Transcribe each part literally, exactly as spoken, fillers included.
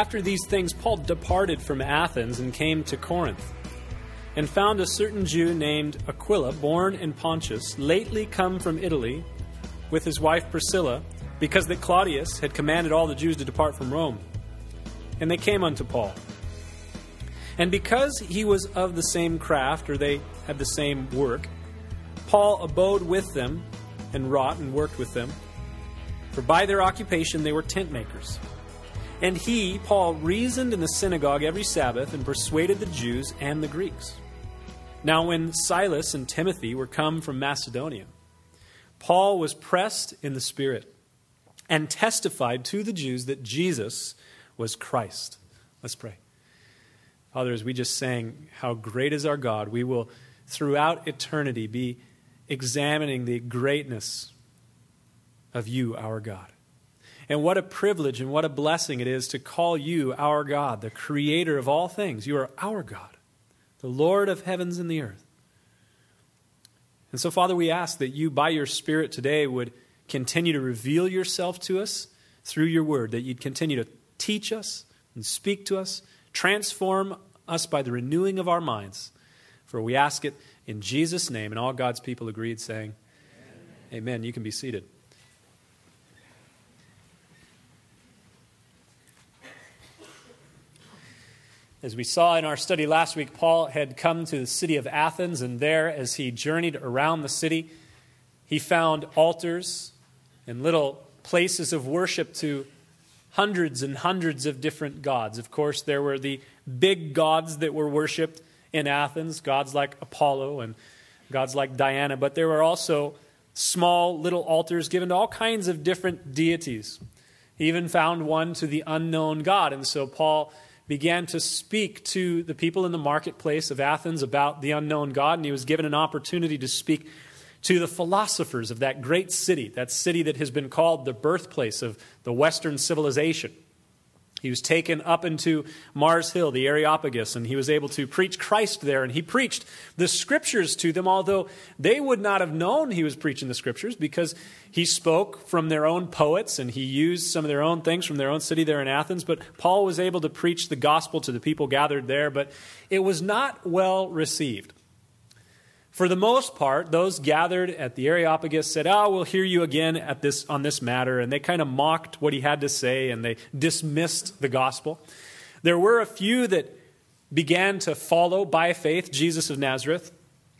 After these things, Paul departed from Athens and came to Corinth, and found a certain Jew named Aquila, born in Pontus, lately come from Italy, with his wife Priscilla, because that Claudius had commanded all the Jews to depart from Rome. And they came unto Paul. And because he was of the same craft, or they had the same work, Paul abode with them, and wrought and worked with them. For by their occupation they were tent makers. And he, Paul, reasoned in the synagogue every Sabbath, and persuaded the Jews and the Greeks. Now when Silas and Timothy were come from Macedonia, Paul was pressed in the Spirit, and testified to the Jews that Jesus was Christ. Let's pray. Father, as we just sang, how great is our God, we will throughout eternity be examining the greatness of you, our God. And what a privilege and what a blessing it is to call you our God, the creator of all things. You are our God, the Lord of heavens and the earth. And so, Father, we ask that you, by your Spirit today, would continue to reveal yourself to us through your word, that you'd continue to teach us and speak to us, transform us by the renewing of our minds. For we ask it in Jesus' name, and all God's people agreed, saying, Amen. Amen. You can be seated. As we saw in our study last week, Paul had come to the city of Athens, and there, as he journeyed around the city, he found altars and little places of worship to hundreds and hundreds of different gods. Of course, there were the big gods that were worshipped in Athens, gods like Apollo and gods like Diana, but there were also small little altars given to all kinds of different deities. He even found one to the unknown God, and so Paul began to speak to the people in the marketplace of Athens about the unknown God, and he was given an opportunity to speak to the philosophers of that great city, that city that has been called the birthplace of the Western civilization. He was taken up into Mars Hill, the Areopagus, and he was able to preach Christ there, and he preached the Scriptures to them, although they would not have known he was preaching the Scriptures because he spoke from their own poets, and he used some of their own things from their own city there in Athens, but Paul was able to preach the gospel to the people gathered there, but it was not well received. For the most part, those gathered at the Areopagus said, oh, we'll hear you again at this on this matter. And they kind of mocked what he had to say, and they dismissed the gospel. There were a few that began to follow by faith Jesus of Nazareth.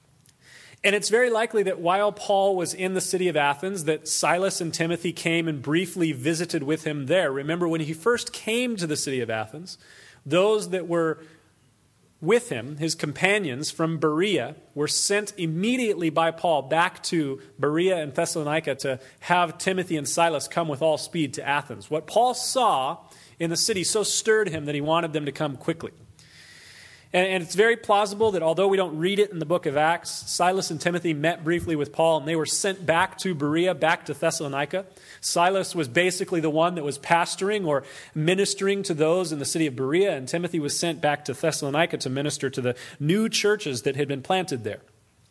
And it's very likely that while Paul was in the city of Athens, that Silas and Timothy came and briefly visited with him there. Remember, when he first came to the city of Athens, those that were with him, his companions from Berea, were sent immediately by Paul back to Berea and Thessalonica to have Timothy and Silas come with all speed to Athens. What Paul saw in the city so stirred him that he wanted them to come quickly. And, and it's very plausible that although we don't read it in the book of Acts, Silas and Timothy met briefly with Paul, and they were sent back to Berea, back to Thessalonica. Silas was basically the one that was pastoring or ministering to those in the city of Berea, and Timothy was sent back to Thessalonica to minister to the new churches that had been planted there.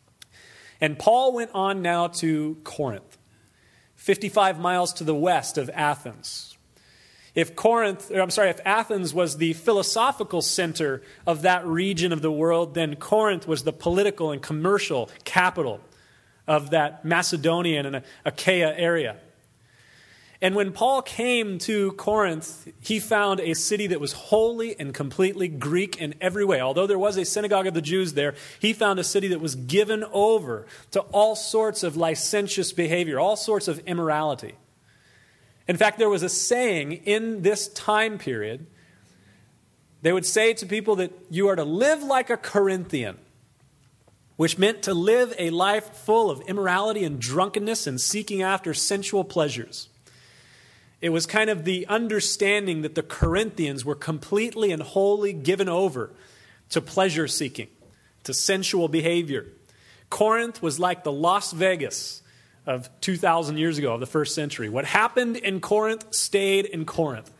And Paul went on now to Corinth, fifty-five miles to the west of Athens. If Corinth, or I'm sorry, if Athens was the philosophical center of that region of the world, then Corinth was the political and commercial capital of that Macedonian and Achaia area. And when Paul came to Corinth, he found a city that was wholly and completely Greek in every way. Although there was a synagogue of the Jews there, he found a city that was given over to all sorts of licentious behavior, all sorts of immorality. In fact, there was a saying in this time period. They would say to people that you are to live like a Corinthian, which meant to live a life full of immorality and drunkenness and seeking after sensual pleasures. It was kind of the understanding that the Corinthians were completely and wholly given over to pleasure seeking, to sensual behavior. Corinth was like the Las Vegas of two thousand years ago, of the first century. What happened in Corinth stayed in Corinth.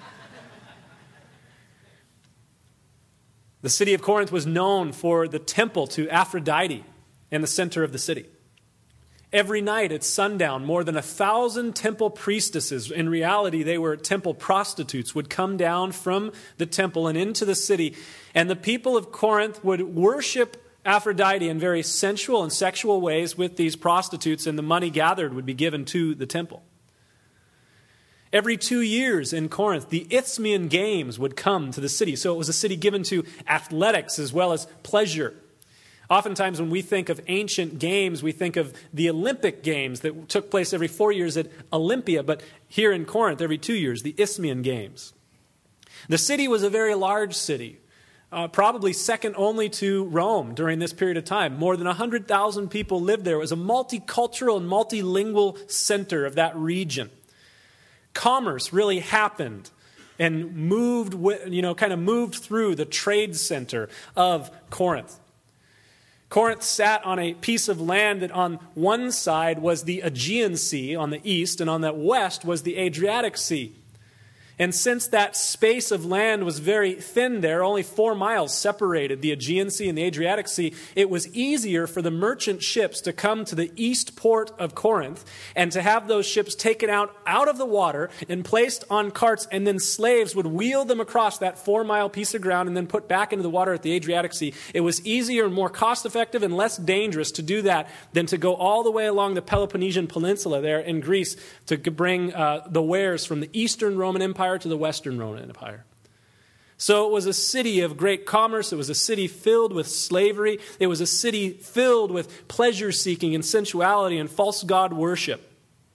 The city of Corinth was known for the temple to Aphrodite in the center of the city. Every night at sundown, more than a thousand temple priestesses, in reality they were temple prostitutes, would come down from the temple and into the city. And the people of Corinth would worship Aphrodite in very sensual and sexual ways with these prostitutes, and the money gathered would be given to the temple. Every two years in Corinth, the Isthmian Games would come to the city. So it was a city given to athletics as well as pleasure. Oftentimes when we think of ancient games, we think of the Olympic Games that took place every four years at Olympia, but here in Corinth, every two years, the Isthmian Games. The city was a very large city, uh, probably second only to Rome during this period of time. More than one hundred thousand people lived there. It was a multicultural and multilingual center of that region. Commerce really happened and moved, you know, kind of moved through the trade center of Corinth. Corinth sat on a piece of land that on one side was the Aegean Sea on the east, and on the west was the Adriatic Sea. And since that space of land was very thin there, only four miles separated the Aegean Sea and the Adriatic Sea, it was easier for the merchant ships to come to the east port of Corinth and to have those ships taken out, out of the water and placed on carts, and then slaves would wheel them across that four-mile piece of ground and then put back into the water at the Adriatic Sea. It was easier and more cost-effective and less dangerous to do that than to go all the way along the Peloponnesian Peninsula there in Greece to bring uh, the wares from the Eastern Roman Empire to the Western Roman Empire. So it was a city of great commerce. It was a city filled with slavery. It was a city filled with pleasure-seeking and sensuality and false god worship.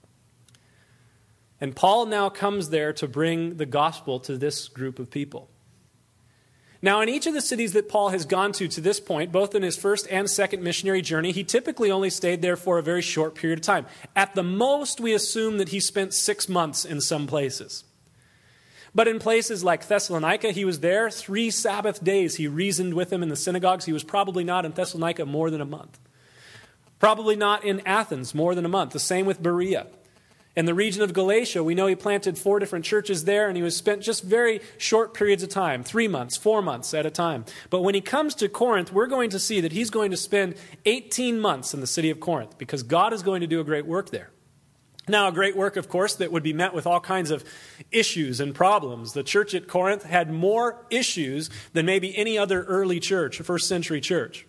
And Paul now comes there to bring the gospel to this group of people. Now, in each of the cities that Paul has gone to to this point, both in his first and second missionary journey, he typically only stayed there for a very short period of time. At the most, we assume that he spent six months in some places. But in places like Thessalonica, he was there three Sabbath days. He reasoned with them in the synagogues. He was probably not in Thessalonica more than a month. Probably not in Athens more than a month. The same with Berea. In the region of Galatia, we know he planted four different churches there, and he was spent just very short periods of time, three months, four months at a time. But when he comes to Corinth, we're going to see that he's going to spend eighteen months in the city of Corinth because God is going to do a great work there. Now, a great work, of course, that would be met with all kinds of issues and problems. The church at Corinth had more issues than maybe any other early church, first century church.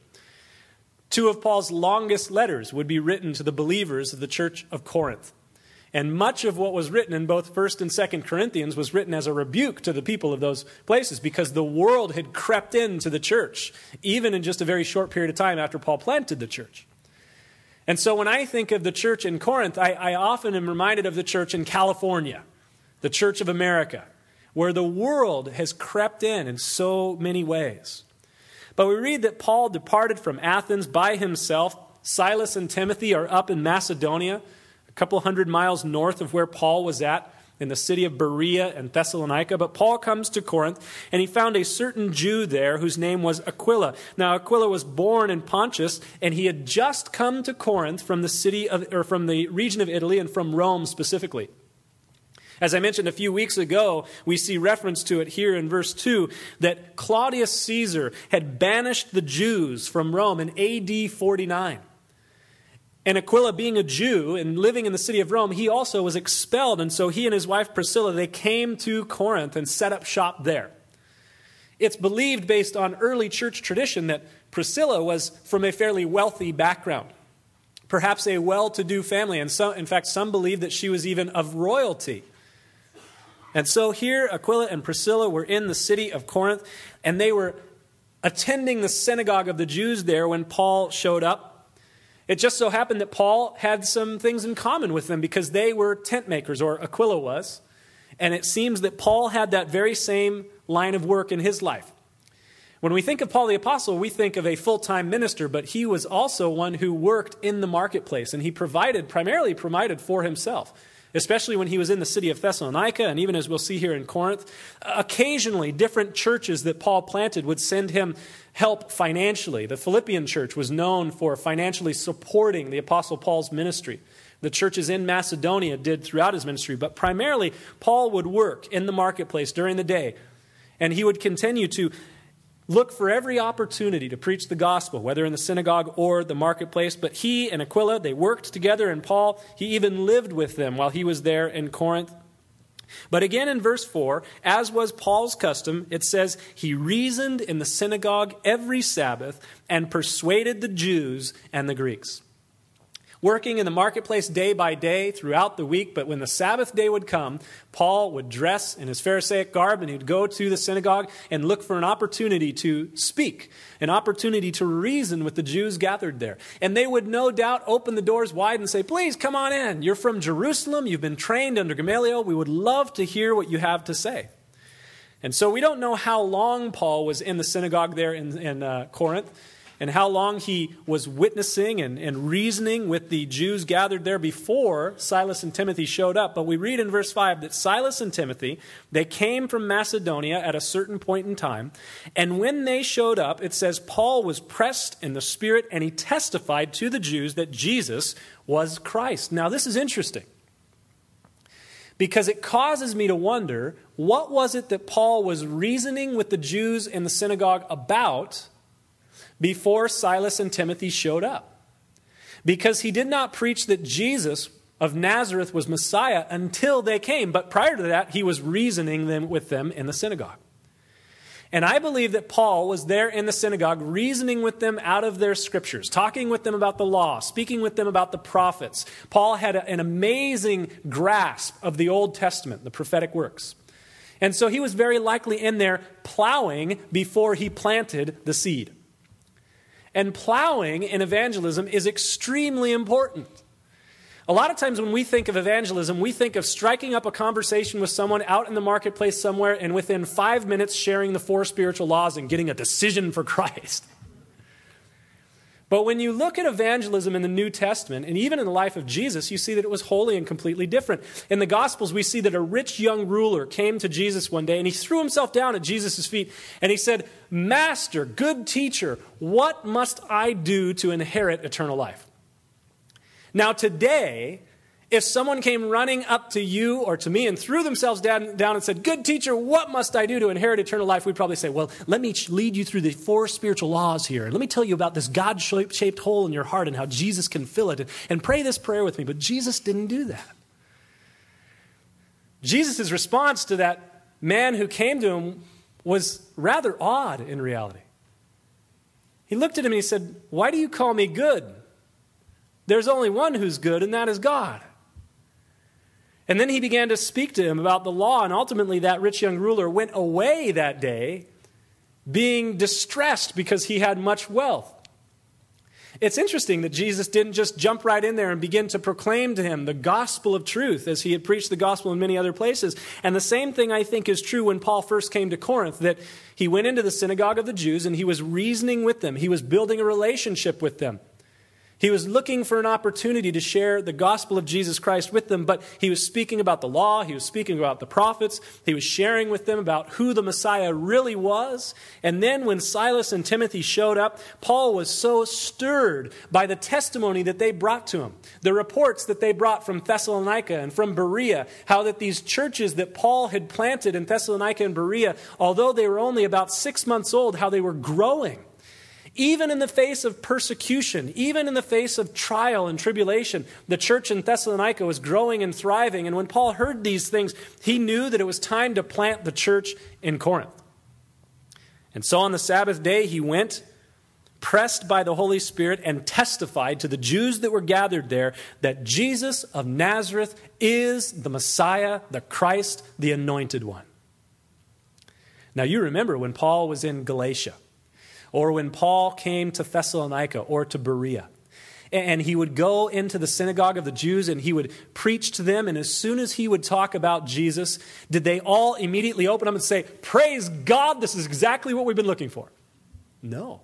Two of Paul's longest letters would be written to the believers of the church of Corinth. And much of what was written in both First and Second Corinthians was written as a rebuke to the people of those places because the world had crept into the church, even in just a very short period of time after Paul planted the church. And so when I think of the church in Corinth, I, I often am reminded of the church in California, the Church of America, where the world has crept in in so many ways. But we read that Paul departed from Athens by himself. Silas and Timothy are up in Macedonia, a couple hundred miles north of where Paul was at, in the city of Berea and Thessalonica. But Paul comes to Corinth, and he found a certain Jew there whose name was Aquila. Now, Aquila was born in Pontus, and he had just come to Corinth from the city of, or from the region of Italy and from Rome specifically. As I mentioned a few weeks ago, we see reference to it here in verse two, that Claudius Caesar had banished the Jews from Rome in A D forty-nine. And Aquila, being a Jew and living in the city of Rome, he also was expelled. And so he and his wife Priscilla, they came to Corinth and set up shop there. It's believed, based on early church tradition, that Priscilla was from a fairly wealthy background, perhaps a well-to-do family. And so, in fact, some believe that she was even of royalty. And so here, Aquila and Priscilla were in the city of Corinth, and they were attending the synagogue of the Jews there when Paul showed up. It just so happened that Paul had some things in common with them because they were tent makers, or Aquila was. And it seems that Paul had that very same line of work in his life. When we think of Paul the Apostle, we think of a full-time minister, but he was also one who worked in the marketplace, and he provided, primarily provided for himself, especially when he was in the city of Thessalonica, and even as we'll see here in Corinth. Occasionally, different churches that Paul planted would send him help financially. The Philippian church was known for financially supporting the Apostle Paul's ministry. The churches in Macedonia did throughout his ministry, but primarily Paul would work in the marketplace during the day, and he would continue to look for every opportunity to preach the gospel, whether in the synagogue or the marketplace. But he and Aquila, they worked together, and Paul, he even lived with them while he was there in Corinth. But again in verse four, as was Paul's custom, it says, he reasoned in the synagogue every Sabbath and persuaded the Jews and the Greeks. Working in the marketplace day by day throughout the week, but when the Sabbath day would come, Paul would dress in his Pharisaic garb and he'd go to the synagogue and look for an opportunity to speak, an opportunity to reason with the Jews gathered there. And they would no doubt open the doors wide and say, please come on in. You're from Jerusalem. You've been trained under Gamaliel. We would love to hear what you have to say. And so we don't know how long Paul was in the synagogue there in, in uh, Corinth, and how long he was witnessing and, and reasoning with the Jews gathered there before Silas and Timothy showed up. But we read in verse five that Silas and Timothy, they came from Macedonia at a certain point in time. And when they showed up, it says Paul was pressed in the Spirit and he testified to the Jews that Jesus was Christ. Now this is interesting, because it causes me to wonder, what was it that Paul was reasoning with the Jews in the synagogue about before Silas and Timothy showed up? Because he did not preach that Jesus of Nazareth was Messiah until they came. But prior to that, he was reasoning them with them in the synagogue. And I believe that Paul was there in the synagogue reasoning with them out of their scriptures, talking with them about the law, speaking with them about the prophets. Paul had a, an amazing grasp of the Old Testament, the prophetic works. And so he was very likely in there plowing before he planted the seed. And plowing in evangelism is extremely important. A lot of times when we think of evangelism, we think of striking up a conversation with someone out in the marketplace somewhere and within five minutes sharing the four spiritual laws and getting a decision for Christ. But when you look at evangelism in the New Testament, and even in the life of Jesus, you see that it was wholly and completely different. In the Gospels, we see that a rich young ruler came to Jesus one day, and he threw himself down at Jesus' feet, and he said, Master, good teacher, what must I do to inherit eternal life? Now today, if someone came running up to you or to me and threw themselves down, down and said, good teacher, what must I do to inherit eternal life? We'd probably say, well, let me lead you through the four spiritual laws here. And let me tell you about this God-shaped hole in your heart and how Jesus can fill it. And, and pray this prayer with me. But Jesus didn't do that. Jesus' response to that man who came to him was rather odd in reality. He looked at him and he said, why do you call me good? There's only one who's good, and that is God. And then he began to speak to him about the law, and ultimately that rich young ruler went away that day being distressed because he had much wealth. It's interesting that Jesus didn't just jump right in there and begin to proclaim to him the gospel of truth as he had preached the gospel in many other places. And the same thing I think is true when Paul first came to Corinth, that he went into the synagogue of the Jews and he was reasoning with them. He was building a relationship with them. He was looking for an opportunity to share the gospel of Jesus Christ with them, but he was speaking about the law, he was speaking about the prophets, he was sharing with them about who the Messiah really was. And then when Silas and Timothy showed up, Paul was so stirred by the testimony that they brought to him, the reports that they brought from Thessalonica and from Berea, how that these churches that Paul had planted in Thessalonica and Berea, although they were only about six months old, how they were growing. Even in the face of persecution, even in the face of trial and tribulation, the church in Thessalonica was growing and thriving. And when Paul heard these things, he knew that it was time to plant the church in Corinth. And so on the Sabbath day, he went, pressed by the Holy Spirit, and testified to the Jews that were gathered there that Jesus of Nazareth is the Messiah, the Christ, the Anointed One. Now you remember when Paul was in Galatia, or when Paul came to Thessalonica or to Berea, and he would go into the synagogue of the Jews and he would preach to them. And as soon as he would talk about Jesus, did they all immediately open up and say, praise God, this is exactly what we've been looking for? No.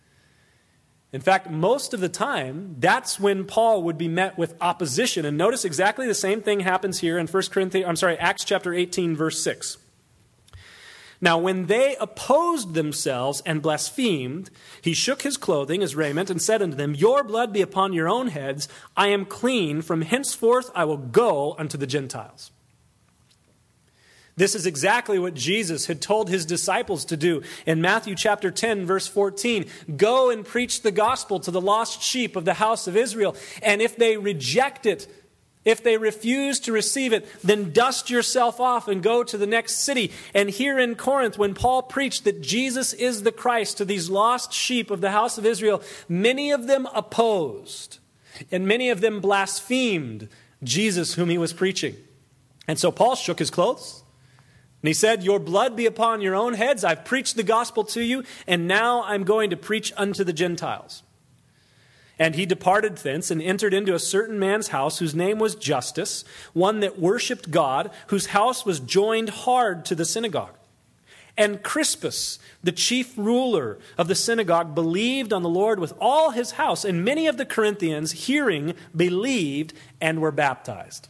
In fact, most of the time, that's when Paul would be met with opposition. And notice exactly the same thing happens here in First Corinthians, I'm sorry, Acts chapter eighteen, verse six. Now, when they opposed themselves and blasphemed, he shook his clothing, his raiment, and said unto them, your blood be upon your own heads. I am clean. From henceforth I will go unto the Gentiles. This is exactly what Jesus had told his disciples to do in Matthew chapter ten, verse fourteen. Go and preach the gospel to the lost sheep of the house of Israel. And if they reject it, if they refuse to receive it, then dust yourself off and go to the next city. And here in Corinth, when Paul preached that Jesus is the Christ to these lost sheep of the house of Israel, many of them opposed and many of them blasphemed Jesus whom he was preaching. And so Paul shook his clothes. And he said, your blood be upon your own heads. I've preached the gospel to you, and now I'm going to preach unto the Gentiles. And he departed thence and entered into a certain man's house whose name was Justus, one that worshipped God, whose house was joined hard to the synagogue. And Crispus, the chief ruler of the synagogue, believed on the Lord with all his house. And many of the Corinthians, hearing, believed and were baptized.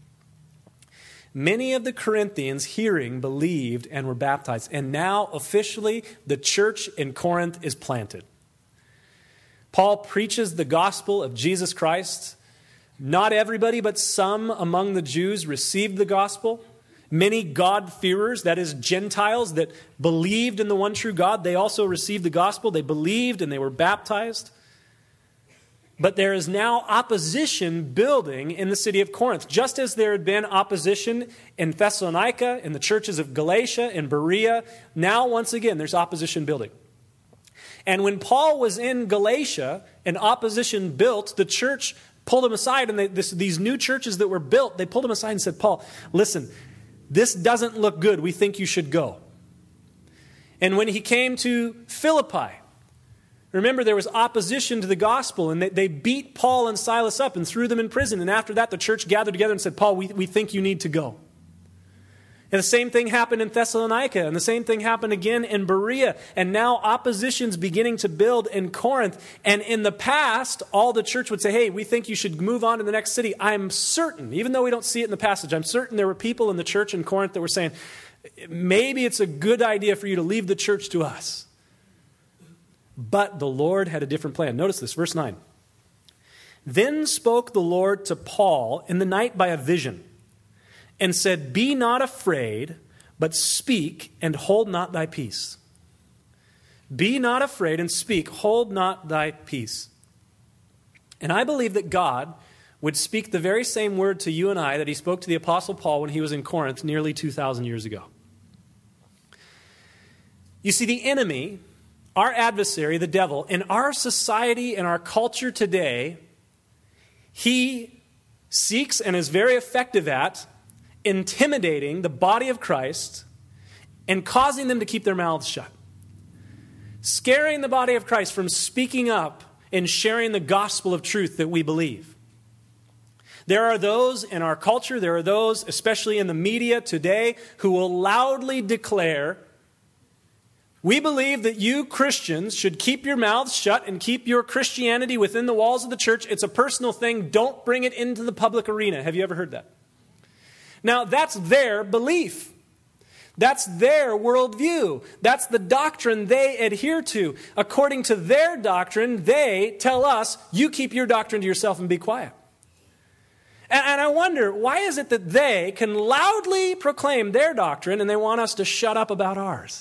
Many of the Corinthians, hearing, believed and were baptized. And now, officially, the church in Corinth is planted. Paul preaches the gospel of Jesus Christ. Not everybody, but some among the Jews received the gospel. Many God-fearers, that is, Gentiles that believed in the one true God, they also received the gospel. They believed and they were baptized. But there is now opposition building in the city of Corinth. Just as there had been opposition in Thessalonica, in the churches of Galatia, in Berea, now once again there's opposition building. And when Paul was in Galatia and opposition built, the church pulled him aside. And they, this, these new churches that were built, they pulled him aside and said, Paul, listen, this doesn't look good. We think you should go. And when he came to Philippi, remember, there was opposition to the gospel, and they, they beat Paul and Silas up and threw them in prison. And after that, the church gathered together and said, Paul, we, we think you need to go. And the same thing happened in Thessalonica, and the same thing happened again in Berea. And now opposition's beginning to build in Corinth. And in the past, all the church would say, hey, we think you should move on to the next city. I'm certain, even though we don't see it in the passage, I'm certain there were people in the church in Corinth that were saying, maybe it's a good idea for you to leave the church to us. But the Lord had a different plan. Notice this, verse nine. Then spoke the Lord to Paul in the night by a vision, and said, be not afraid, but speak, and hold not thy peace. Be not afraid, and speak, hold not thy peace. And I believe that God would speak the very same word to you and I that he spoke to the Apostle Paul when he was in Corinth nearly two thousand years ago. You see, the enemy, our adversary, the devil, in our society and our culture today, he seeks and is very effective at intimidating the body of Christ and causing them to keep their mouths shut. Scaring the body of Christ from speaking up and sharing the gospel of truth that we believe. There are those in our culture, there are those, especially in the media today, who will loudly declare, we believe that you Christians should keep your mouths shut and keep your Christianity within the walls of the church. It's a personal thing. Don't bring it into the public arena. Have you ever heard that? Now, that's their belief. That's their worldview. That's the doctrine they adhere to. According to their doctrine, they tell us, you keep your doctrine to yourself and be quiet. And, and I wonder, why is it that they can loudly proclaim their doctrine and they want us to shut up about ours?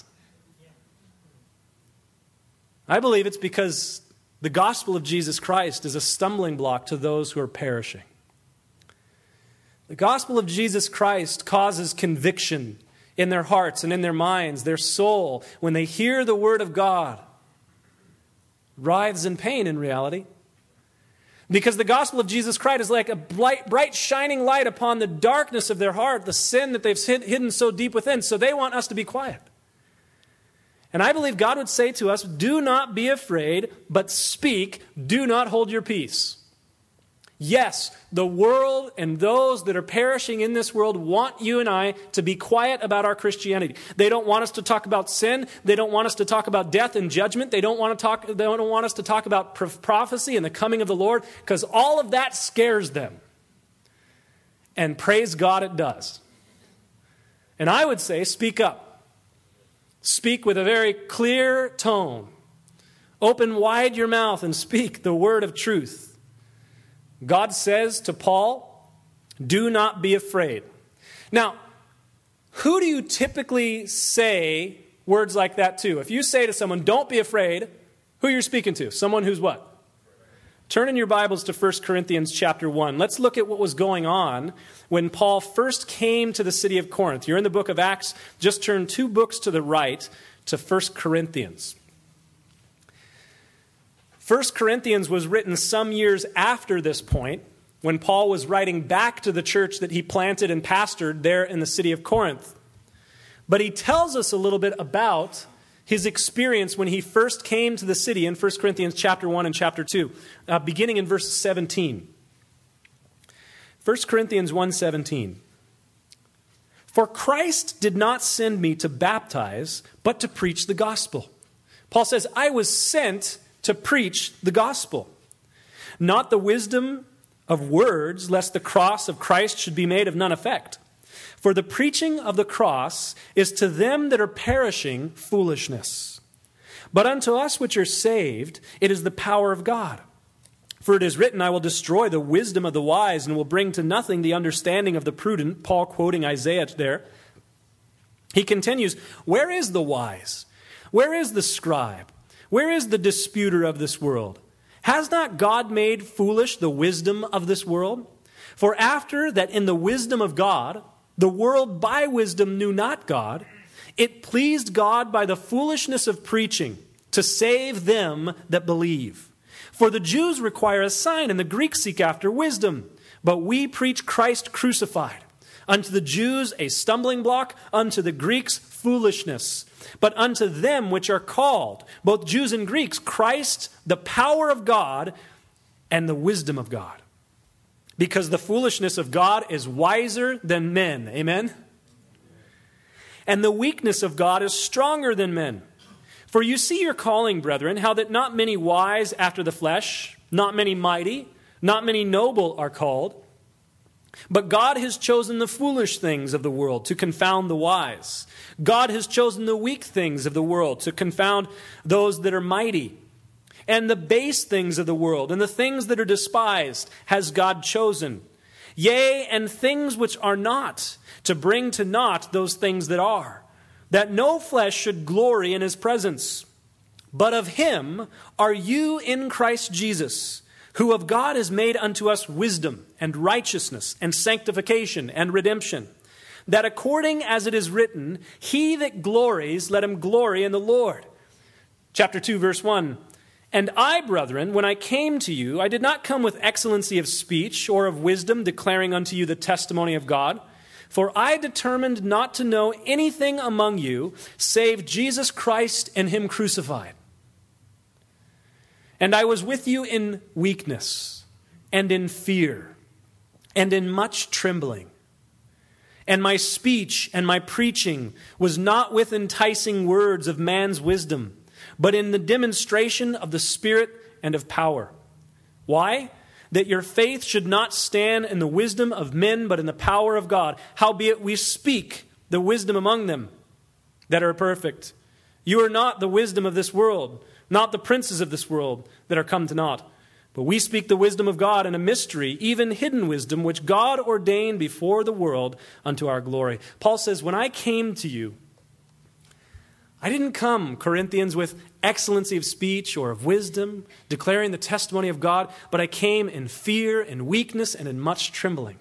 I believe it's because the gospel of Jesus Christ is a stumbling block to those who are perishing. The gospel of Jesus Christ causes conviction in their hearts and in their minds, their soul, when they hear the word of God. Writhes in pain in reality. Because the gospel of Jesus Christ is like a bright, bright shining light upon the darkness of their heart, the sin that they've hidden so deep within. So they want us to be quiet. And I believe God would say to us, do not be afraid, but speak, do not hold your peace. Yes, the world and those that are perishing in this world want you and I to be quiet about our Christianity. They don't want us to talk about sin. They don't want us to talk about death and judgment. They don't want to talk, they don't want us to talk about prophecy and the coming of the Lord, because all of that scares them. And praise God it does. And I would say, speak up. Speak with a very clear tone. Open wide your mouth and speak the word of truth. God says to Paul, do not be afraid. Now, Who do you typically say words like that to? If you say to someone, don't be afraid, who you're speaking to? Someone who's what? Turn in your Bibles to First Corinthians chapter one. Let's look at what was going on when Paul first came to the city of Corinth. You're in the book of Acts. Just turn two books to the right to First Corinthians. First Corinthians was written some years after this point, when Paul was writing back to the church that he planted and pastored there in the city of Corinth. But he tells us a little bit about his experience when he first came to the city in First Corinthians chapter one and chapter two, uh, beginning in verse seventeen. First Corinthians one seventeen. For Christ did not send me to baptize, but to preach the gospel. Paul says, I was sent to preach the gospel, not the wisdom of words, lest the cross of Christ should be made of none effect. For the preaching of the cross is to them that are perishing foolishness. But unto us which are saved, it is the power of God. For it is written, I will destroy the wisdom of the wise and will bring to nothing the understanding of the prudent. Paul quoting Isaiah there. He continues, where is the wise? Where is the scribe? Where is the disputer of this world? Has not God made foolish the wisdom of this world? For after that in the wisdom of God, the world by wisdom knew not God, it pleased God by the foolishness of preaching to save them that believe. For the Jews require a sign and the Greeks seek after wisdom, but we preach Christ crucified. Unto the Jews a stumbling block, unto the Greeks foolishness. But unto them which are called, both Jews and Greeks, Christ, the power of God and the wisdom of God. Because the foolishness of God is wiser than men. Amen? And the weakness of God is stronger than men. For you see your calling, brethren, how that not many wise after the flesh, not many mighty, not many noble are called. But God has chosen the foolish things of the world to confound the wise. God has chosen the weak things of the world to confound those that are mighty. And the base things of the world and the things that are despised has God chosen. Yea, and things which are not, to bring to naught those things that are, that no flesh should glory in his presence. But of him are you in Christ Jesus, who of God is made unto us wisdom and righteousness and sanctification and redemption, that according as it is written, he that glories, let him glory in the Lord. Chapter two, verse one. And I, brethren, when I came to you, I did not come with excellency of speech or of wisdom, declaring unto you the testimony of God. For I determined not to know anything among you, save Jesus Christ and him crucified. And I was with you in weakness, and in fear, and in much trembling. And my speech and my preaching was not with enticing words of man's wisdom, but in the demonstration of the Spirit and of power. Why? That your faith should not stand in the wisdom of men, but in the power of God. Howbeit we speak the wisdom among them that are perfect. You are not the wisdom of this world, not the princes of this world that are come to naught. But we speak the wisdom of God in a mystery, even hidden wisdom, which God ordained before the world unto our glory. Paul says, when I came to you, I didn't come, Corinthians, with excellency of speech or of wisdom, declaring the testimony of God, but I came in fear and weakness and in much trembling.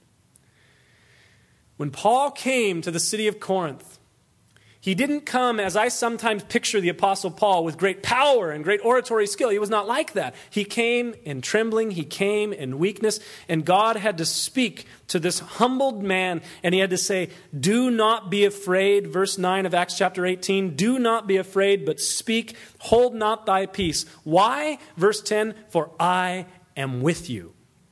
When Paul came to the city of Corinth, he didn't come, as I sometimes picture the Apostle Paul, with great power and great oratory skill. He was not like that. He came in trembling. He came in weakness. And God had to speak to this humbled man. And he had to say, do not be afraid. Verse nine of Acts chapter eighteen. Do not be afraid, but speak. Hold not thy peace. Why? Verse ten. For I am with you.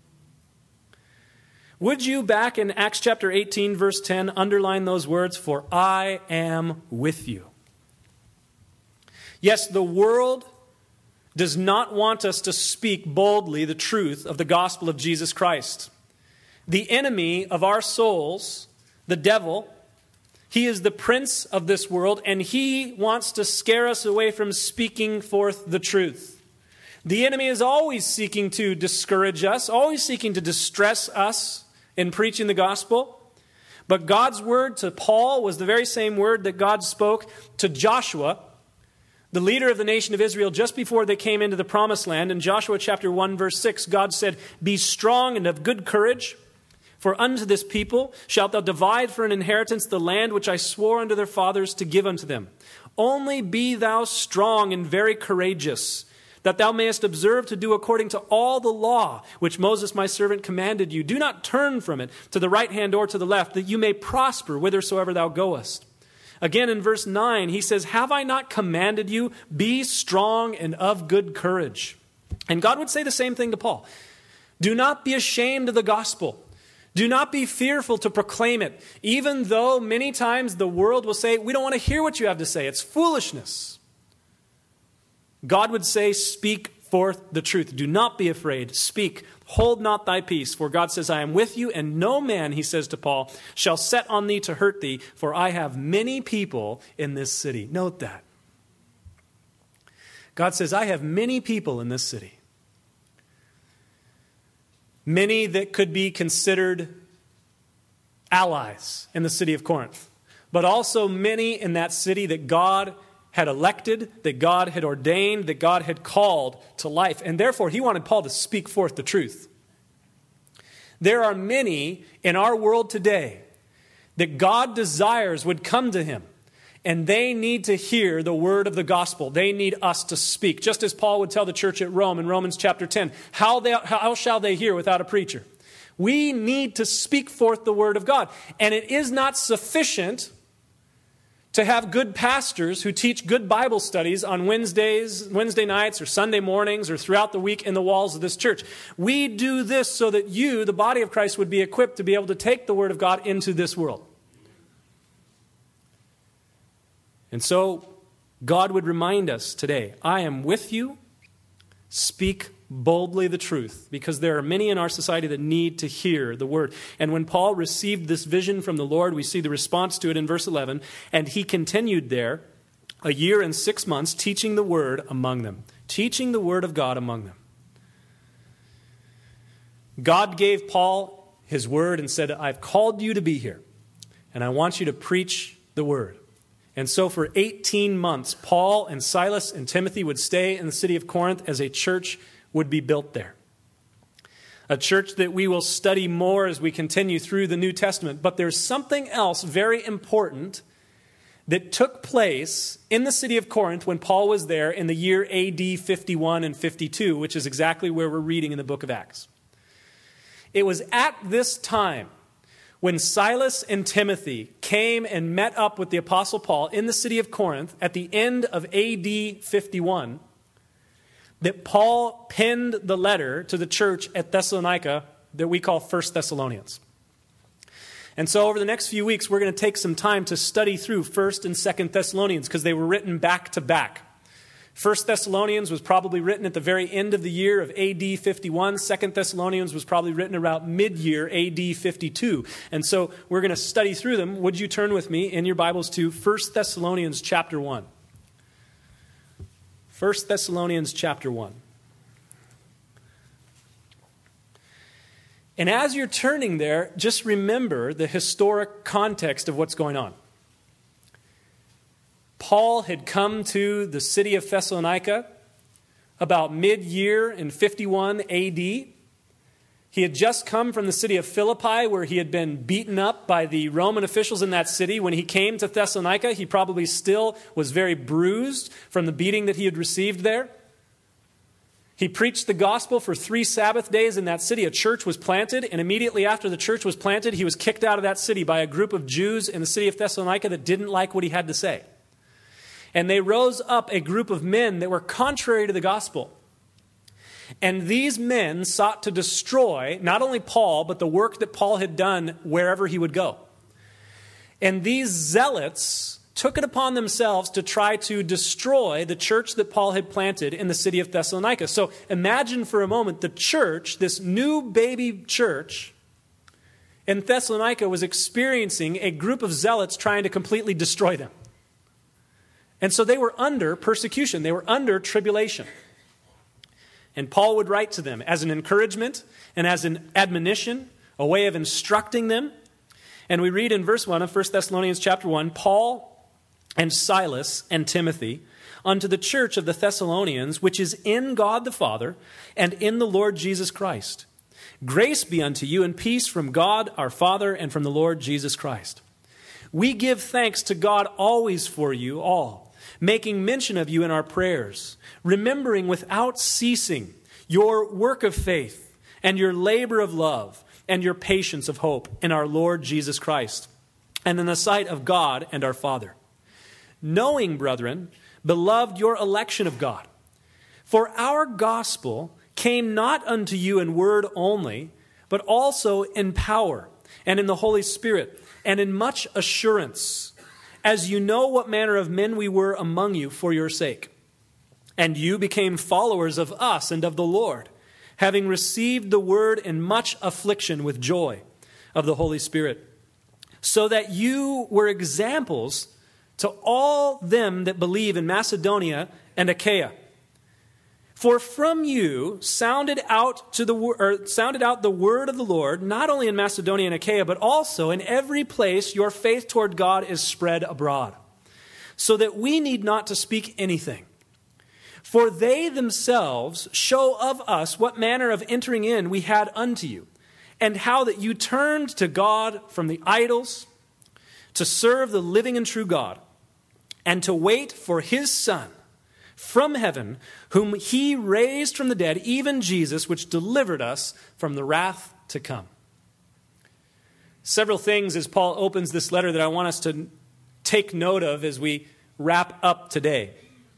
Would you, back in Acts chapter eighteen, verse ten, underline those words, for I am with you? Yes, the world does not want us to speak boldly the truth of the gospel of Jesus Christ. The enemy of our souls, the devil, he is the prince of this world, and he wants to scare us away from speaking forth the truth. The enemy is always seeking to discourage us, always seeking to distress us in preaching the gospel. But God's word to Paul was the very same word that God spoke to Joshua, the leader of the nation of Israel, just before they came into the promised land. In Joshua chapter one, verse six, God said, "Be strong and of good courage, for unto this people shalt thou divide for an inheritance the land which I swore unto their fathers to give unto them. Only be thou strong and very courageous, that thou mayest observe to do according to all the law which Moses my servant commanded you. Do not turn from it to the right hand or to the left, that you may prosper whithersoever thou goest." Again in verse nine, he says, "Have I not commanded you? Be strong and of good courage." And God would say the same thing to Paul. Do not be ashamed of the gospel. Do not be fearful to proclaim it, even though many times the world will say, "We don't want to hear what you have to say. It's foolishness." God would say, "Speak forth the truth. Do not be afraid. Speak. Hold not thy peace. For God says, I am with you, and no man," he says to Paul, "shall set on thee to hurt thee, for I have many people in this city." Note that. God says, I have many people in this city. Many that could be considered allies in the city of Corinth, but also many in that city that God had elected, that God had ordained, that God had called to life. And therefore, he wanted Paul to speak forth the truth. There are many in our world today that God desires would come to him, and they need to hear the word of the gospel. They need us to speak. Just as Paul would tell the church at Rome in Romans chapter ten, how, they, how shall they hear without a preacher? We need to speak forth the word of God. And it is not sufficient to have good pastors who teach good Bible studies on Wednesdays, Wednesday nights or Sunday mornings or throughout the week in the walls of this church. We do this so that you, the body of Christ, would be equipped to be able to take the word of God into this world. And so God would remind us today, I am with you. Speak boldly the truth, because there are many in our society that need to hear the word. And when Paul received this vision from the Lord, we see the response to it in verse eleven. And he continued there a year and six months teaching the word among them. Teaching the word of God among them. God gave Paul his word and said, I've called you to be here, and I want you to preach the word. And so for eighteen months, Paul and Silas and Timothy would stay in the city of Corinth as a church would be built there. A church that we will study more as we continue through the New Testament. But there's something else very important that took place in the city of Corinth when Paul was there in the year A D fifty-one and fifty-two, which is exactly where we're reading in the book of Acts. It was at this time when Silas and Timothy came and met up with the Apostle Paul in the city of Corinth at the end of A D fifty-one, that Paul penned the letter to the church at Thessalonica that we call First Thessalonians. And so over the next few weeks, we're going to take some time to study through First and Second Thessalonians, because they were written back to back. First Thessalonians was probably written at the very end of the year of A D fifty-one. Second Thessalonians was probably written around mid-year A D fifty-two. And so we're going to study through them. Would you turn with me in your Bibles to First Thessalonians chapter one? First Thessalonians chapter one. And as you're turning there, just remember the historic context of what's going on. Paul had come to the city of Thessalonica about mid-year in fifty-one A D. He had just come from the city of Philippi, where he had been beaten up by the Roman officials in that city. When he came to Thessalonica, he probably still was very bruised from the beating that he had received there. He preached the gospel for three Sabbath days in that city. A church was planted, and immediately after the church was planted, he was kicked out of that city by a group of Jews in the city of Thessalonica that didn't like what he had to say. And they rose up a group of men that were contrary to the gospel. And these men sought to destroy not only Paul, but the work that Paul had done wherever he would go. And these zealots took it upon themselves to try to destroy the church that Paul had planted in the city of Thessalonica. So imagine for a moment the church, this new baby church in Thessalonica, was experiencing a group of zealots trying to completely destroy them. And so they were under persecution. They were under tribulation. And Paul would write to them as an encouragement and as an admonition, a way of instructing them. And we read in verse one of First Thessalonians chapter one, Paul and Silas and Timothy, unto the church of the Thessalonians, which is in God the Father and in the Lord Jesus Christ. Grace be unto you and peace from God our Father and from the Lord Jesus Christ. We give thanks to God always for you all, making mention of you in our prayers, remembering without ceasing your work of faith and your labor of love and your patience of hope in our Lord Jesus Christ, and in the sight of God and our Father. Knowing, brethren, beloved, your election of God. For our gospel came not unto you in word only, but also in power and in the Holy Spirit, and in much assurance, as you know what manner of men we were among you for your sake. And you became followers of us and of the Lord, having received the word in much affliction with joy of the Holy Spirit, so that you were examples to all them that believe in Macedonia and Achaia. For from you sounded out to the or sounded out the word of the Lord, not only in Macedonia and Achaia, but also in every place your faith toward God is spread abroad, so that we need not to speak anything. For they themselves show of us what manner of entering in we had unto you, and how that you turned to God from the idols to serve the living and true God, and to wait for his Son from heaven, whom he raised from the dead, even Jesus, which delivered us from the wrath to come. Several things as Paul opens this letter that I want us to take note of as we wrap up today.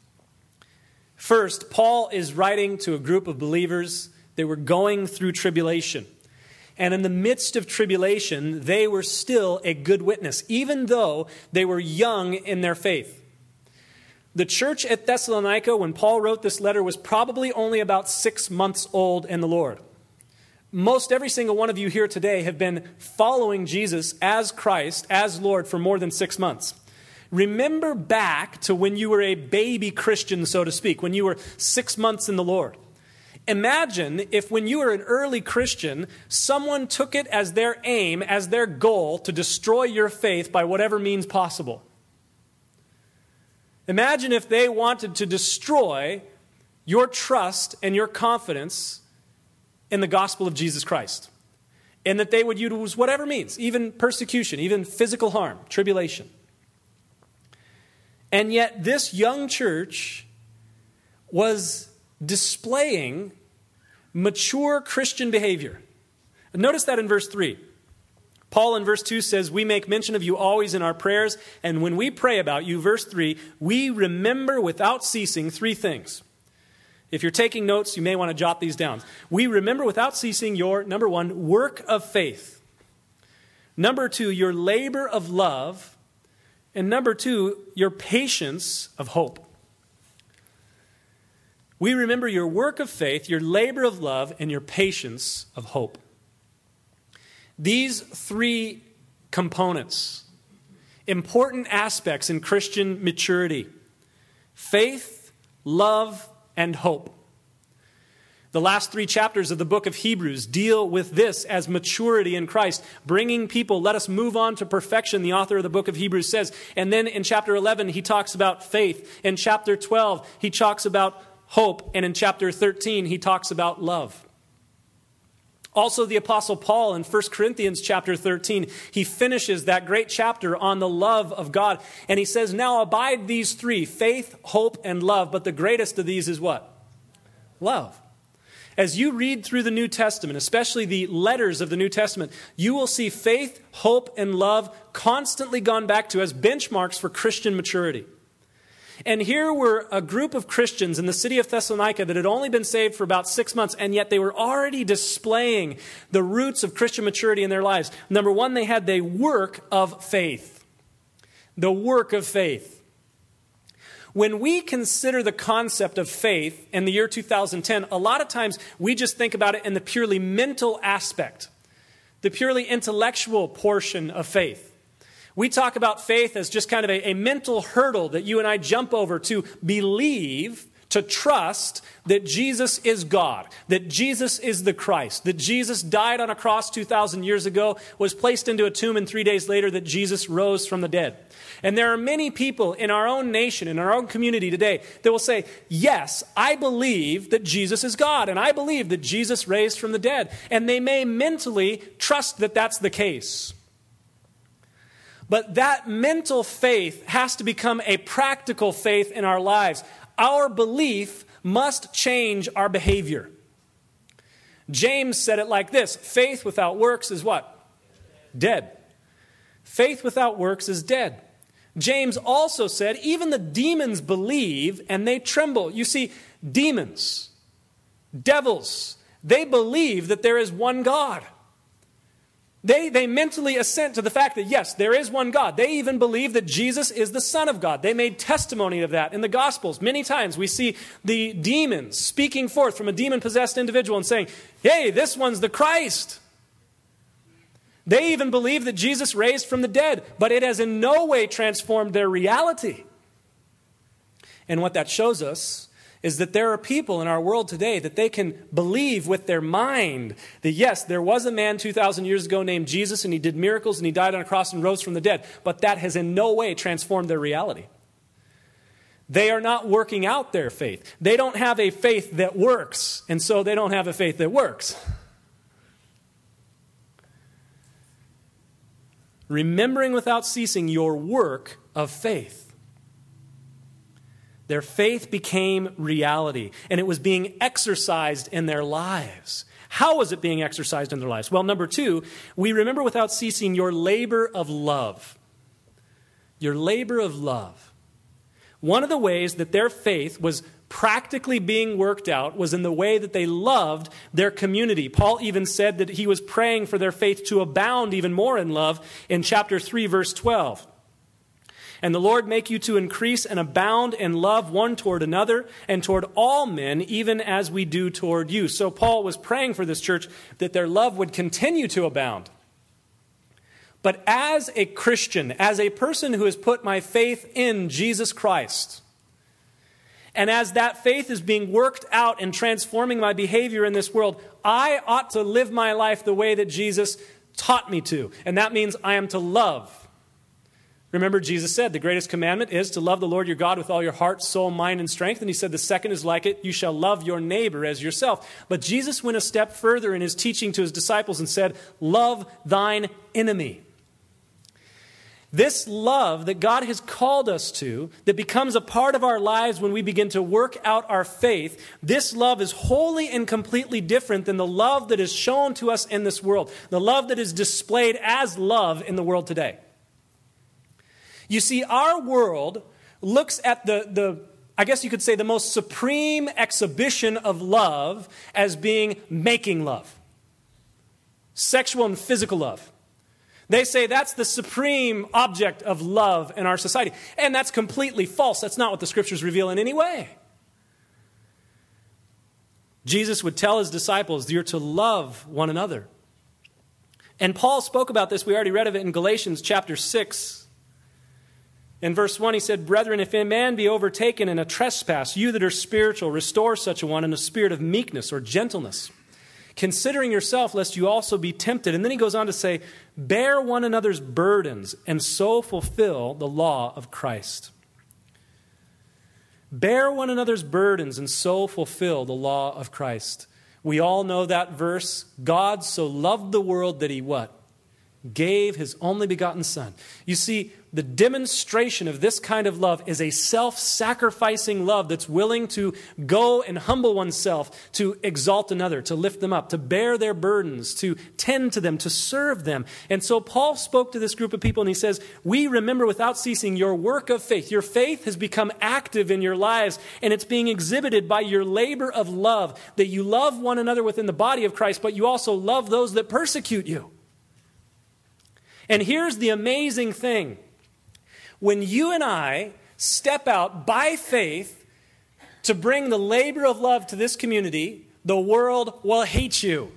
First, Paul is writing to a group of believers that were going through tribulation. And in the midst of tribulation, they were still a good witness, even though they were young in their faith. The church at Thessalonica, when Paul wrote this letter, was probably only about six months old in the Lord. Most every single one of you here today have been following Jesus as Christ, as Lord, for more than six months. Remember back to when you were a baby Christian, so to speak, when you were six months in the Lord. Imagine if when you were an early Christian, someone took it as their aim, as their goal, to destroy your faith by whatever means possible. Imagine if they wanted to destroy your trust and your confidence in the gospel of Jesus Christ, and that they would use whatever means, even persecution, even physical harm, tribulation. And yet this young church was displaying mature Christian behavior. Notice that in verse three. Paul in verse two says, we make mention of you always in our prayers, and when we pray about you, verse three, we remember without ceasing three things. If you're taking notes, you may want to jot these down. We remember without ceasing your, number one, work of faith. Number two, your labor of love. And number two, your patience of hope. We remember your work of faith, your labor of love, and your patience of hope. These three components, important aspects in Christian maturity: faith, love, and hope. The last three chapters of the book of Hebrews deal with this as maturity in Christ, bringing people, let us move on to perfection, the author of the book of Hebrews says. And then in chapter eleven, he talks about faith. In chapter twelve, he talks about hope. And in chapter thirteen, he talks about love. Also, the Apostle Paul in First Corinthians chapter thirteen, he finishes that great chapter on the love of God. And he says, now abide these three, faith, hope, and love. But the greatest of these is what? Love. As you read through the New Testament, especially the letters of the New Testament, you will see faith, hope, and love constantly gone back to as benchmarks for Christian maturity. And here were a group of Christians in the city of Thessalonica that had only been saved for about six months, and yet they were already displaying the roots of Christian maturity in their lives. Number one, they had the work of faith. The work of faith. When we consider the concept of faith in the year two thousand ten, a lot of times we just think about it in the purely mental aspect, the purely intellectual portion of faith. We talk about faith as just kind of a, a mental hurdle that you and I jump over to believe, to trust that Jesus is God, that Jesus is the Christ, that Jesus died on a cross two thousand years ago, was placed into a tomb, and three days later that Jesus rose from the dead. And there are many people in our own nation, in our own community today, that will say, yes, I believe that Jesus is God, and I believe that Jesus raised from the dead. And they may mentally trust that that's the case. But that mental faith has to become a practical faith in our lives. Our belief must change our behavior. James said it like this: faith without works is what? Dead. Faith without works is dead. James also said, even the demons believe and they tremble. You see, demons, devils, they believe that there is one God. They, they mentally assent to the fact that, yes, there is one God. They even believe that Jesus is the Son of God. They made testimony of that in the Gospels. Many times we see the demons speaking forth from a demon-possessed individual and saying, hey, this one's the Christ. They even believe that Jesus raised from the dead, but it has in no way transformed their reality. And what that shows us is that there are people in our world today that they can believe with their mind that, yes, there was a man two thousand years ago named Jesus, and he did miracles, and he died on a cross and rose from the dead. But that has in no way transformed their reality. They are not working out their faith. They don't have a faith that works, and so they don't have a faith that works. Remembering without ceasing your work of faith. Their faith became reality, and it was being exercised in their lives. How was it being exercised in their lives? Well, number two, we remember without ceasing your labor of love. Your labor of love. One of the ways that their faith was practically being worked out was in the way that they loved their community. Paul even said that he was praying for their faith to abound even more in love in chapter three, verse twelve. And the Lord make you to increase and abound in love one toward another and toward all men, even as we do toward you. So Paul was praying for this church that their love would continue to abound. But as a Christian, as a person who has put my faith in Jesus Christ, and as that faith is being worked out and transforming my behavior in this world, I ought to live my life the way that Jesus taught me to. And that means I am to love. Remember, Jesus said the greatest commandment is to love the Lord your God with all your heart, soul, mind, and strength. And he said the second is like it, you shall love your neighbor as yourself. But Jesus went a step further in his teaching to his disciples and said, love thine enemy. This love that God has called us to, that becomes a part of our lives when we begin to work out our faith, this love is wholly and completely different than the love that is shown to us in this world, the love that is displayed as love in the world today. You see, our world looks at the, the, I guess you could say, the most supreme exhibition of love as being making love. Sexual and physical love. They say that's the supreme object of love in our society. And that's completely false. That's not what the Scriptures reveal in any way. Jesus would tell his disciples, you're to love one another. And Paul spoke about this. We already read of it in Galatians chapter six. In verse one, he said, brethren, if a man be overtaken in a trespass, you that are spiritual, restore such a one in a spirit of meekness or gentleness, considering yourself, lest you also be tempted. And then he goes on to say, bear one another's burdens, and so fulfill the law of Christ. Bear one another's burdens, and so fulfill the law of Christ. We all know that verse. God so loved the world that he what? Gave his only begotten Son. You see, the demonstration of this kind of love is a self-sacrificing love that's willing to go and humble oneself, to exalt another, to lift them up, to bear their burdens, to tend to them, to serve them. And so Paul spoke to this group of people and he says, we remember without ceasing your work of faith. Your faith has become active in your lives, and it's being exhibited by your labor of love, that you love one another within the body of Christ, but you also love those that persecute you. And here's the amazing thing. When you and I step out by faith to bring the labor of love to this community, the world will hate you.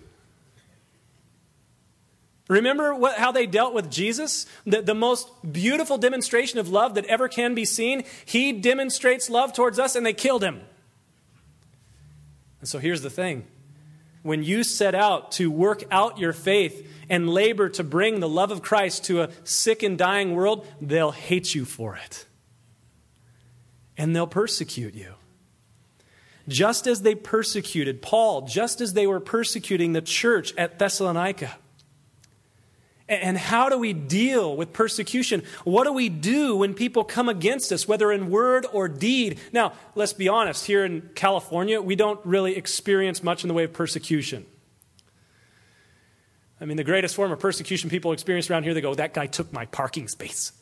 Remember what, how they dealt with Jesus? The, the most beautiful demonstration of love that ever can be seen. He demonstrates love towards us and they killed him. And so here's the thing. When you set out to work out your faith and labor to bring the love of Christ to a sick and dying world, they'll hate you for it. And they'll persecute you. Just as they persecuted Paul, just as they were persecuting the church at Thessalonica. And how do we deal with persecution? What do we do when people come against us, whether in word or deed? Now, let's be honest. Here in California, we don't really experience much in the way of persecution. I mean, the greatest form of persecution people experience around here, they go, that guy took my parking space.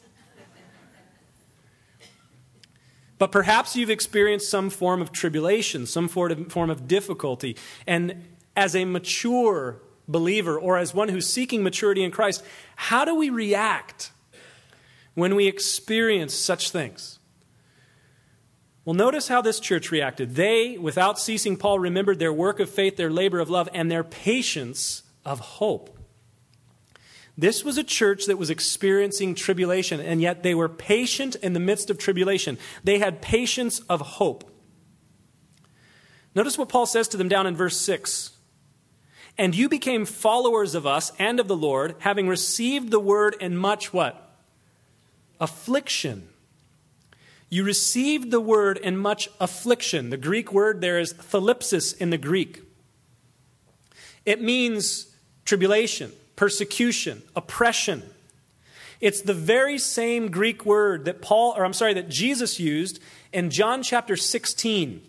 But perhaps you've experienced some form of tribulation, some form of difficulty. And as a mature believer, or as one who's seeking maturity in Christ, how do we react when we experience such things? Well, notice how this church reacted. They, without ceasing, Paul remembered their work of faith, their labor of love, and their patience of hope. This was a church that was experiencing tribulation, and yet they were patient in the midst of tribulation. They had patience of hope. Notice what Paul says to them down in verse six. And you became followers of us and of the Lord, having received the word in much what? Affliction. You received the word in much affliction. The Greek word there is thalipsis in the Greek. It means tribulation, persecution, oppression. It's the very same Greek word that Paul, or I'm sorry, that Jesus used in John chapter sixteen.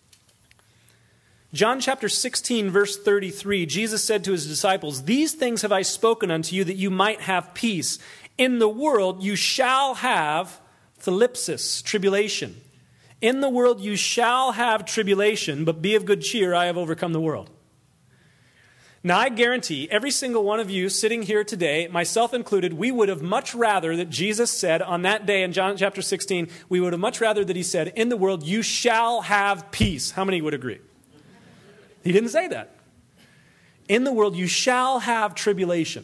John chapter sixteen, verse thirty-three, Jesus said to his disciples, these things have I spoken unto you that you might have peace. In the world you shall have thalipsis, tribulation. In the world you shall have tribulation, but be of good cheer, I have overcome the world. Now I guarantee every single one of you sitting here today, myself included, we would have much rather that Jesus said on that day in John chapter sixteen, we would have much rather that he said, in the world you shall have peace. How many would agree? He didn't say that. In the world you shall have tribulation.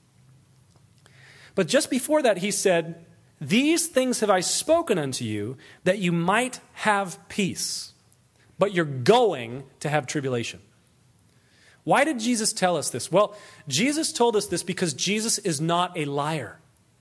But just before that he said, these things have I spoken unto you that you might have peace. But you're going to have tribulation. Why did Jesus tell us this? Well, Jesus told us this because Jesus is not a liar.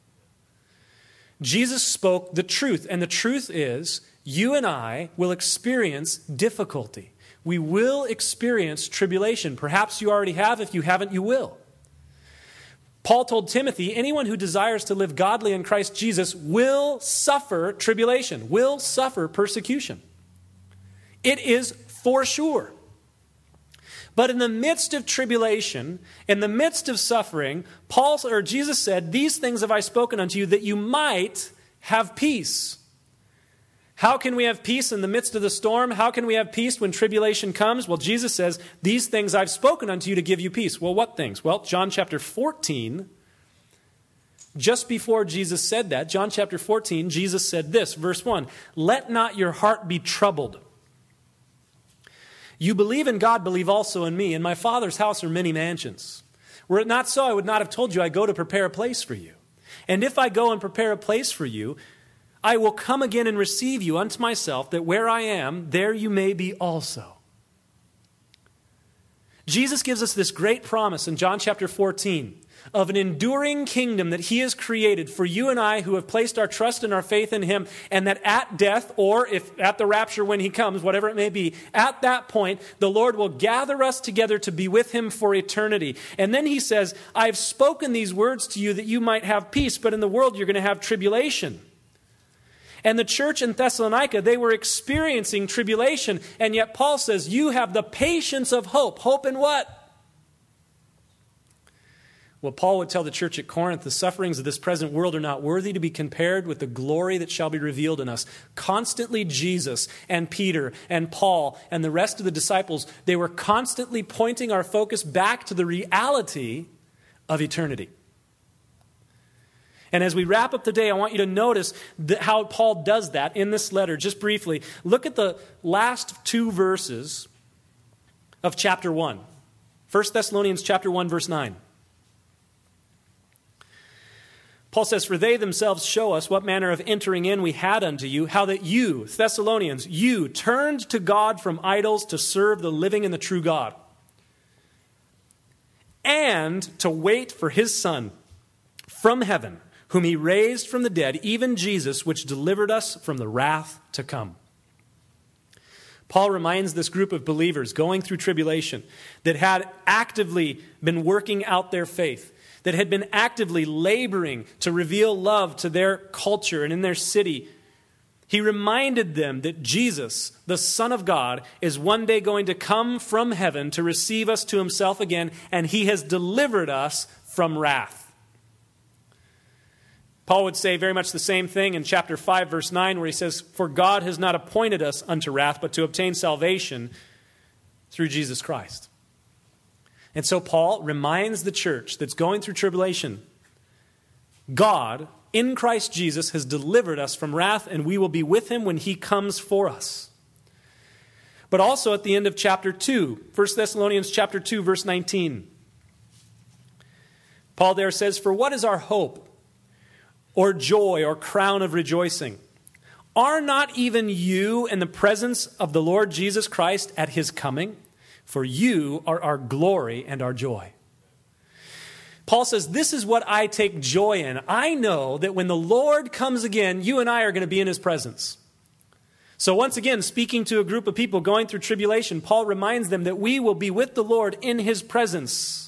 Jesus spoke the truth, and the truth is you and I will experience difficulty. We will experience tribulation. Perhaps you already have. If you haven't, you will. Paul told Timothy, anyone who desires to live godly in Christ Jesus will suffer tribulation, will suffer persecution. It is for sure. But in the midst of tribulation, in the midst of suffering, Paul or Jesus said, these things have I spoken unto you that you might have peace. How can we have peace in the midst of the storm? How can we have peace when tribulation comes? Well, Jesus says, these things I've spoken unto you to give you peace. Well, what things? Well, John chapter fourteen, just before Jesus said that, John chapter fourteen, Jesus said this, verse one, let not your heart be troubled. You believe in God, believe also in me. In my Father's house are many mansions. Were it not so, I would not have told you I go to prepare a place for you. And if I go and prepare a place for you, I will come again and receive you unto myself, that where I am, there you may be also. Jesus gives us this great promise in John chapter fourteen of an enduring kingdom that he has created for you and I who have placed our trust and our faith in him, and that at death, or if at the rapture when he comes, whatever it may be, at that point, the Lord will gather us together to be with him for eternity. And then he says, I've spoken these words to you that you might have peace, but in the world you're going to have tribulation. And the church in Thessalonica, they were experiencing tribulation. And yet Paul says, you have the patience of hope. Hope in what? Well, Paul would tell the church at Corinth, the sufferings of this present world are not worthy to be compared with the glory that shall be revealed in us. Constantly Jesus and Peter and Paul and the rest of the disciples, they were constantly pointing our focus back to the reality of eternity. And as we wrap up today, I want you to notice the, how Paul does that in this letter, just briefly. Look at the last two verses of chapter one. First Thessalonians chapter one, verse nine. Paul says, "For they themselves show us what manner of entering in we had unto you, how that you, Thessalonians, you turned to God from idols to serve the living and the true God, and to wait for his Son from heaven, whom he raised from the dead, even Jesus, which delivered us from the wrath to come." Paul reminds this group of believers going through tribulation that had actively been working out their faith, that had been actively laboring to reveal love to their culture and in their city. He reminded them that Jesus, the Son of God, is one day going to come from heaven to receive us to himself again, and he has delivered us from wrath. Paul would say very much the same thing in chapter five, verse nine, where he says, "For God has not appointed us unto wrath, but to obtain salvation through Jesus Christ." And so Paul reminds the church that's going through tribulation, God, in Christ Jesus, has delivered us from wrath, and we will be with him when he comes for us. But also at the end of chapter two, First Thessalonians chapter two, verse nineteen, Paul there says, "For what is our hope, or joy, or crown of rejoicing? Are not even you in the presence of the Lord Jesus Christ at his coming? For you are our glory and our joy." Paul says, this is what I take joy in. I know that when the Lord comes again, you and I are going to be in his presence. So once again, speaking to a group of people going through tribulation, Paul reminds them that we will be with the Lord in his presence.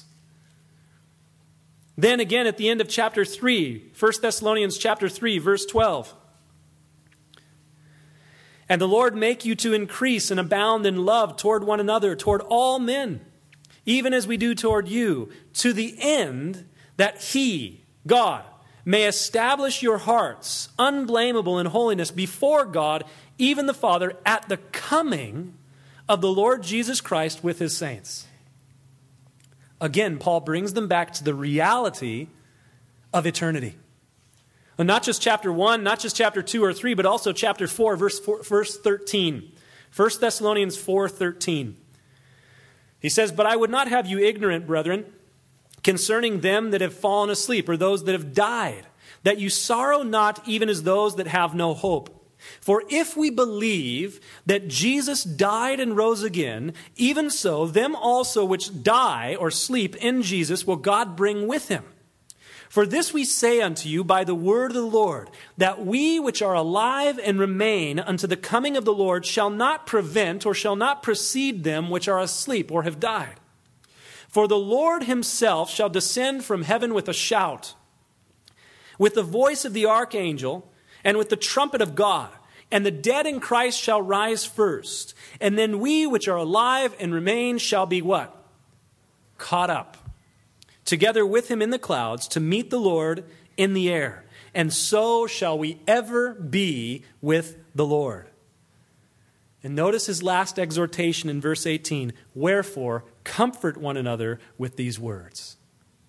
Then again at the end of chapter three, First Thessalonians chapter three, verse twelve. "And the Lord make you to increase and abound in love toward one another, toward all men, even as we do toward you, to the end that he," God, "may establish your hearts unblameable in holiness before God, even the Father, at the coming of the Lord Jesus Christ with his saints." Again, Paul brings them back to the reality of eternity. And not just chapter one, not just chapter two or three, but also chapter four, verse, four, verse thirteen. First Thessalonians four thirteen. He says, "But I would not have you ignorant, brethren, concerning them that have fallen asleep, or those that have died, that you sorrow not even as those that have no hope. For if we believe that Jesus died and rose again, even so, them also which die or sleep in Jesus will God bring with him. For this we say unto you by the word of the Lord, that we which are alive and remain unto the coming of the Lord shall not prevent or shall not precede them which are asleep or have died. For the Lord himself shall descend from heaven with a shout, with the voice of the archangel, and with the trumpet of God. And the dead in Christ shall rise first. And then we which are alive and remain shall be what? Caught up together with him in the clouds to meet the Lord in the air. And so shall we ever be with the Lord. And notice his last exhortation in verse eighteen. Wherefore, comfort one another with these words.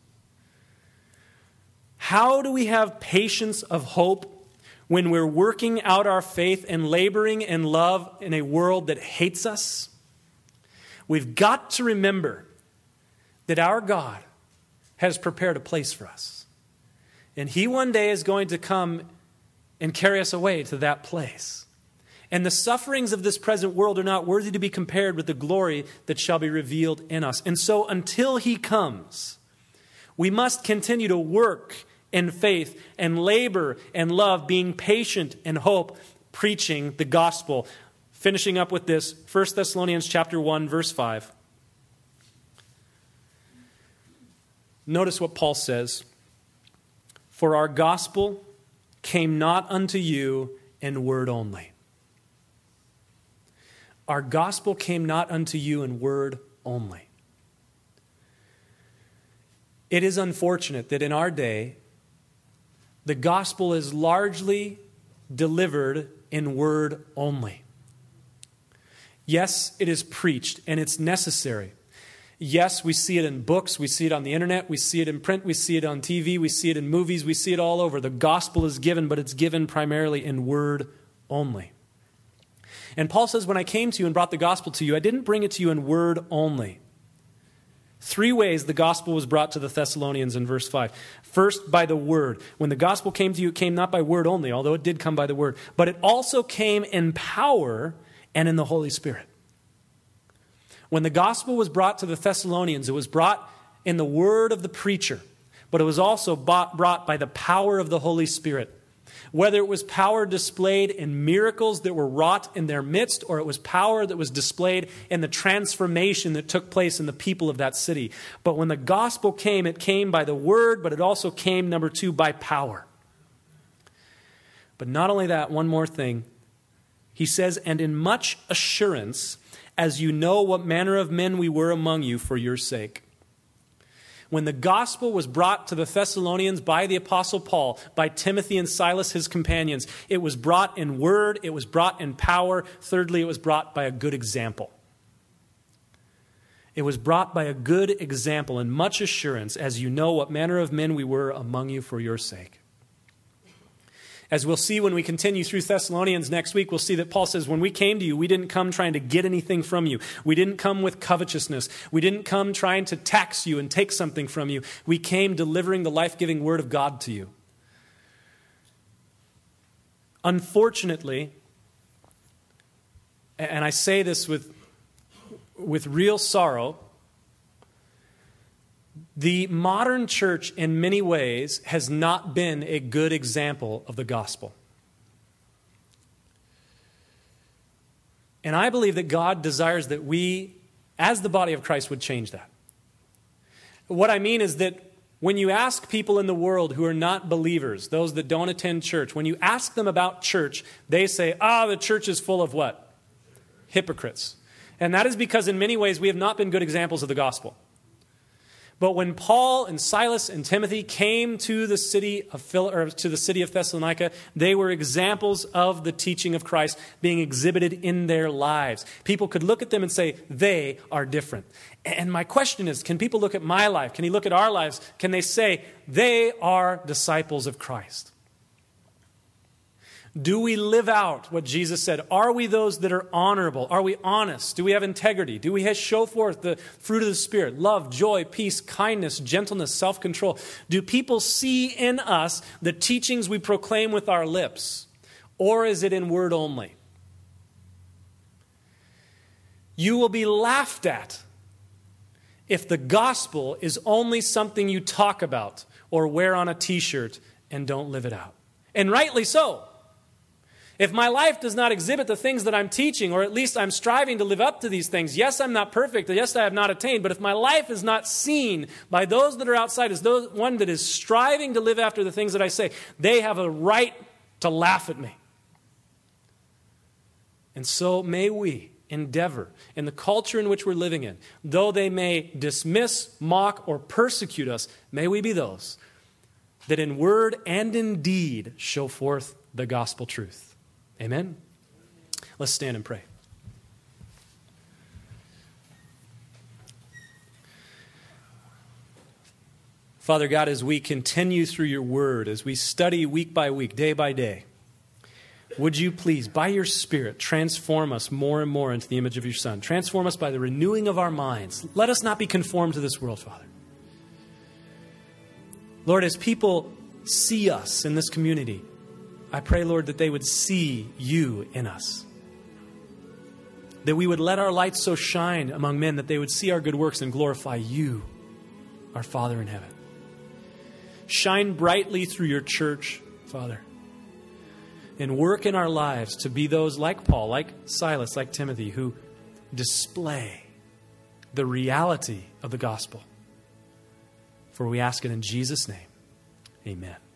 How do we have patience of hope when we're working out our faith and laboring in love in a world that hates us? We've got to remember that our God has prepared a place for us. And he one day is going to come and carry us away to that place. And the sufferings of this present world are not worthy to be compared with the glory that shall be revealed in us. And so until he comes, we must continue to work in faith and labor and love, being patient and hope, preaching the gospel. Finishing up with this, First Thessalonians chapter one, verse five. Notice what Paul says. For our gospel came not unto you in word only. Our gospel came not unto you in word only. It is unfortunate that in our day, the gospel is largely delivered in word only. Yes, it is preached, and it's necessary. Yes, we see it in books, we see it on the internet, we see it in print, we see it on T V, we see it in movies, we see it all over. The gospel is given, but it's given primarily in word only. And Paul says, when I came to you and brought the gospel to you, I didn't bring it to you in word only. Three ways the gospel was brought to the Thessalonians in verse five. First, by the word. When the gospel came to you, it came not by word only, although it did come by the word, but it also came in power and in the Holy Spirit. When the gospel was brought to the Thessalonians, it was brought in the word of the preacher, but it was also brought by the power of the Holy Spirit. Whether it was power displayed in miracles that were wrought in their midst, or it was power that was displayed in the transformation that took place in the people of that city. But when the gospel came, it came by the word, but it also came, number two, by power. But not only that, one more thing. He says, and in much assurance, as you know what manner of men we were among you for your sake. When the gospel was brought to the Thessalonians by the Apostle Paul, by Timothy and Silas, his companions, it was brought in word, it was brought in power. Thirdly, it was brought by a good example. It was brought by a good example and much assurance, as you know what manner of men we were among you for your sake. As we'll see when we continue through Thessalonians next week, we'll see that Paul says, when we came to you, we didn't come trying to get anything from you. We didn't come with covetousness. We didn't come trying to tax you and take something from you. We came delivering the life-giving word of God to you. Unfortunately, and I say this with, with real sorrow, the modern church, in many ways, has not been a good example of the gospel. And I believe that God desires that we, as the body of Christ, would change that. What I mean is that when you ask people in the world who are not believers, those that don't attend church, when you ask them about church, they say, ah, the church is full of what? Hypocrites. And that is because in many ways we have not been good examples of the gospel. But when Paul and Silas and Timothy came to the city of Phil, or to the city of Thessalonica, they were examples of the teaching of Christ being exhibited in their lives. People could look at them and say, they are different. And my question is, can people look at my life? Can he look at our lives? Can they say, they are disciples of Christ? Do we live out what Jesus said? Are we those that are honorable? Are we honest? Do we have integrity? Do we show forth the fruit of the Spirit? Love, joy, peace, kindness, gentleness, self-control. Do people see in us the teachings we proclaim with our lips? Or is it in word only? You will be laughed at if the gospel is only something you talk about or wear on a t-shirt and don't live it out. And rightly so. If my life does not exhibit the things that I'm teaching, or at least I'm striving to live up to these things, yes, I'm not perfect, yes, I have not attained, but if my life is not seen by those that are outside as those, one that is striving to live after the things that I say, they have a right to laugh at me. And so may we endeavor in the culture in which we're living in, though they may dismiss, mock, or persecute us, may we be those that in word and in deed show forth the gospel truth. Amen? Let's stand and pray. Father God, as we continue through your word, as we study week by week, day by day, would you please, by your Spirit, transform us more and more into the image of your Son. Transform us by the renewing of our minds. Let us not be conformed to this world, Father. Lord, as people see us in this community, I pray, Lord, that they would see you in us. That we would let our light so shine among men that they would see our good works and glorify you, our Father in heaven. Shine brightly through your church, Father, and work in our lives to be those like Paul, like Silas, like Timothy, who display the reality of the gospel. For we ask it in Jesus' name. Amen.